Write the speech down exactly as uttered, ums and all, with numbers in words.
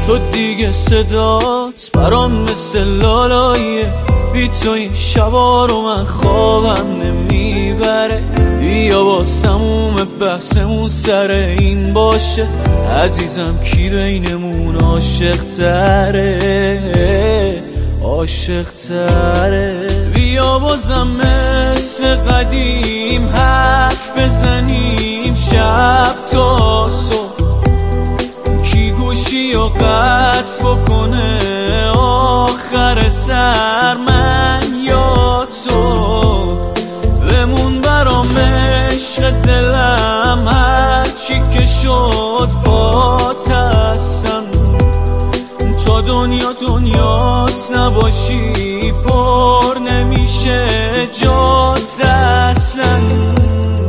تو دیگه صدات برام مثل لالاییه، بی تو این شبا رو من خوابم نمیبره. بیا با سموم بحثمون سر این باشه، عزیزم کی بینمون عاشق تره، عاشق تره. بیا بازم مثل قدیم حرف بزنیم شب تا صبح، کی گوشی و قطع بکنه آخر سر، من یا تو. بمون برام عشق دلم، هرچی که شد پات هستم، تا دنیا دنیاست نباشی پر نمیشه جات اصلا.